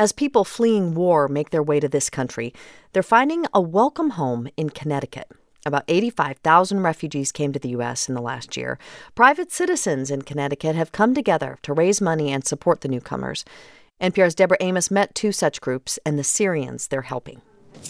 As people fleeing war make their way to this country, they're finding a welcome home in Connecticut. About 85,000 refugees came to the U.S. in the last year. Private citizens in Connecticut have come together to raise money and support the newcomers. NPR's Deborah Amos met two such groups and the Syrians they're helping.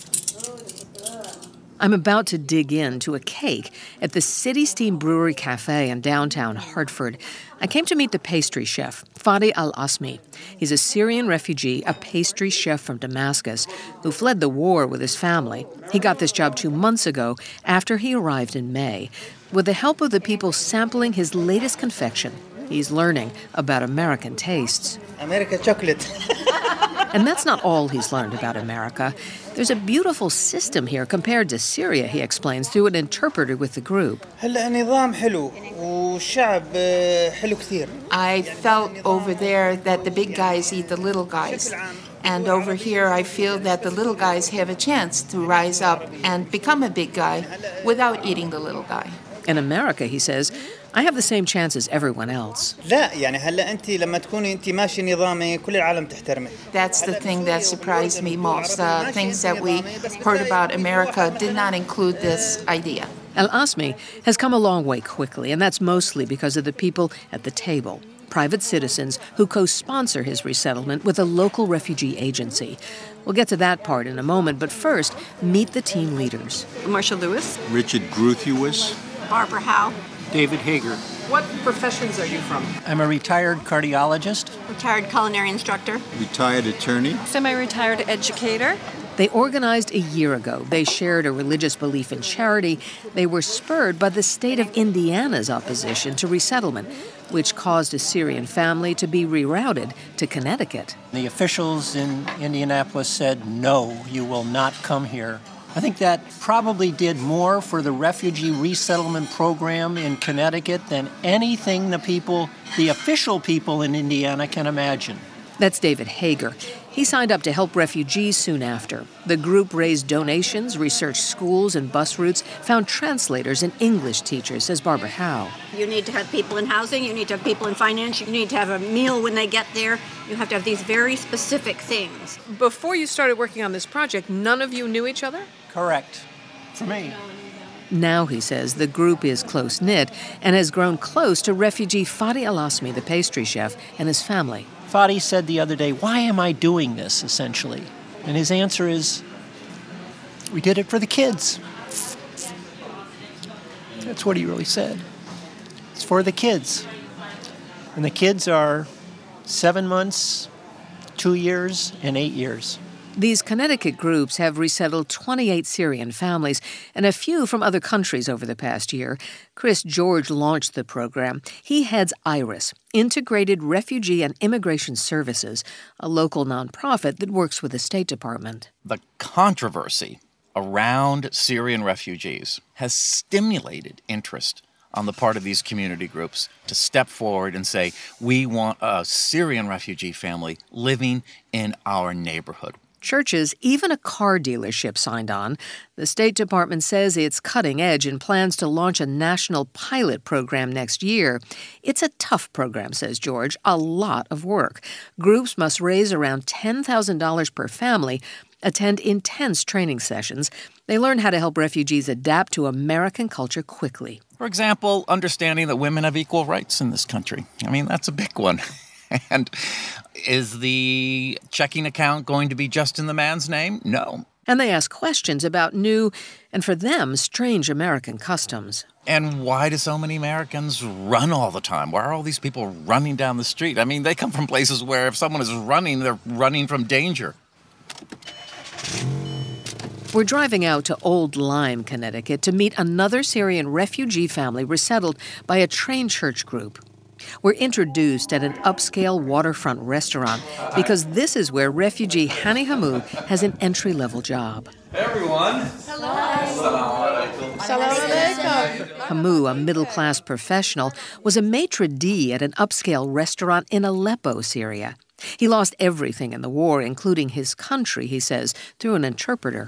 I'm about to dig into a cake at the City Steam Brewery Cafe in downtown Hartford. I came to meet the pastry chef, Fadi Al-Asmi. He's a Syrian refugee, a pastry chef from Damascus, who fled the war with his family. He got this job 2 months ago after he arrived in May. With the help of the people sampling his latest confection, he's learning about American tastes. America chocolate. And that's not all he's learned about America. There's a beautiful system here compared to Syria, he explains, through an interpreter with the group. I felt over there that the big guys eat the little guys. And over here, I feel that the little guys have a chance to rise up and become a big guy without eating the little guy. In America, he says, I have the same chance as everyone else. That's the thing that surprised me most. Things that we heard about America did not include this idea. Al-Asmi has come a long way quickly, and that's mostly because of the people at the table, private citizens who co-sponsor his resettlement with a local refugee agency. We'll get to that part in a moment, but first, meet the team leaders. Marcia Lewis. Richard Gruthewis. Barbara Howe. David Hager. What professions are you from? I'm a retired cardiologist. Retired culinary instructor. Retired attorney. Semi-retired educator. They organized a year ago. They shared a religious belief in charity. They were spurred by the state of Indiana's opposition to resettlement, which caused a Syrian family to be rerouted to Connecticut. The officials in Indianapolis said, no, you will not come here. I think that probably did more for the refugee resettlement program in Connecticut than anything the official people in Indiana can imagine. That's David Hager. He signed up to help refugees soon after. The group raised donations, researched schools and bus routes, found translators and English teachers, says Barbara Howe. You need to have people in housing, you need to have people in finance, you need to have a meal when they get there. You have to have these very specific things. Before you started working on this project, none of you knew each other? Correct. For me. Now, he says, the group is close-knit and has grown close to refugee Fadi Al-Asmi, the pastry chef, and his family. Fadi said the other day, why am I doing this, essentially? And his answer is, we did it for the kids. That's what he really said. It's for the kids. And the kids are 7 months, 2 years, and 8 years. These Connecticut groups have resettled 28 Syrian families and a few from other countries over the past year. Chris George launched the program. He heads IRIS, Integrated Refugee and Immigration Services, a local nonprofit that works with the State Department. The controversy around Syrian refugees has stimulated interest on the part of these community groups to step forward and say, we want a Syrian refugee family living in our neighborhood. Churches, even a car dealership signed on. The State Department says it's cutting edge and plans to launch a national pilot program next year. It's a tough program, says George, a lot of work. Groups must raise around $10,000 per family, attend intense training sessions. They learn how to help refugees adapt to American culture quickly. For example, understanding that women have equal rights in this country. I mean, that's a big one. And is the checking account going to be just in the man's name? No. And they ask questions about new, and for them, strange American customs. And why do so many Americans run all the time? Why are all these people running down the street? I mean, they come from places where if someone is running, they're running from danger. We're driving out to Old Lyme, Connecticut, to meet another Syrian refugee family resettled by a trained church group. We're introduced at an upscale waterfront restaurant because this is where refugee Hani Hamu has an entry-level job. Hey everyone. Hello. Salam alaikum. Hamu, a middle-class professional, was a maitre d' at an upscale restaurant in Aleppo, Syria. He lost everything in the war, including his country, he says, through an interpreter.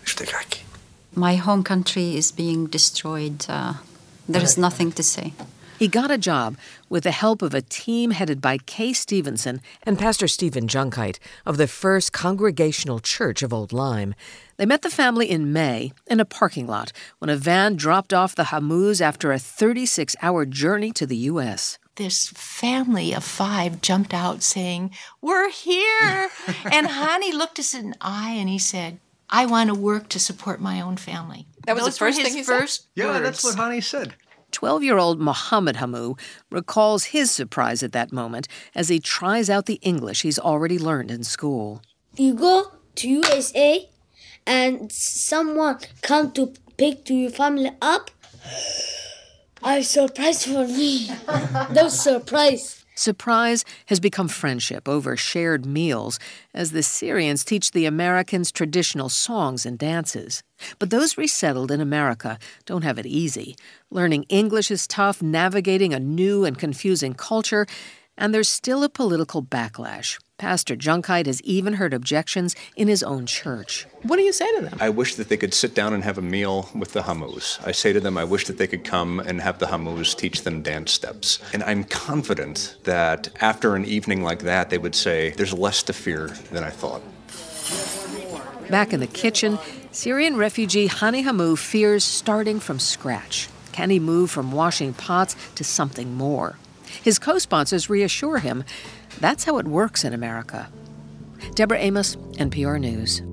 My home country is being destroyed. There is nothing to say. He got a job with the help of a team headed by Kay Stevenson and Pastor Stephen Junkite of the First Congregational Church of Old Lyme. They met the family in May in a parking lot when a van dropped off the Hamouz after a 36-hour journey to the U.S. This family of 5 jumped out saying, "We're here!" And Hani looked us in the eye and he said, "I want to work to support my own family." That was the first thing he said? Yeah, words. that's what Hani said. 12-year-old Mohammed Hamou recalls his surprise at that moment as he tries out the English he's already learned in school. You go to USA and someone come to pick your family up. I'm surprised for me. No surprise. Surprise has become friendship over shared meals as the Syrians teach the Americans traditional songs and dances. But those resettled in America don't have it easy. Learning English is tough, navigating a new and confusing culture, and there's still a political backlash. Pastor Junkite has even heard objections in his own church. What do you say to them? I wish that they could sit down and have a meal with the Hamouz. I say to them, I wish that they could come and have the Hamouz teach them dance steps. And I'm confident that after an evening like that, they would say, there's less to fear than I thought. Back in the kitchen, Syrian refugee Hani Hamou fears starting from scratch. Can he move from washing pots to something more? His co-sponsors reassure him that's how it works in America. Deborah Amos, NPR News.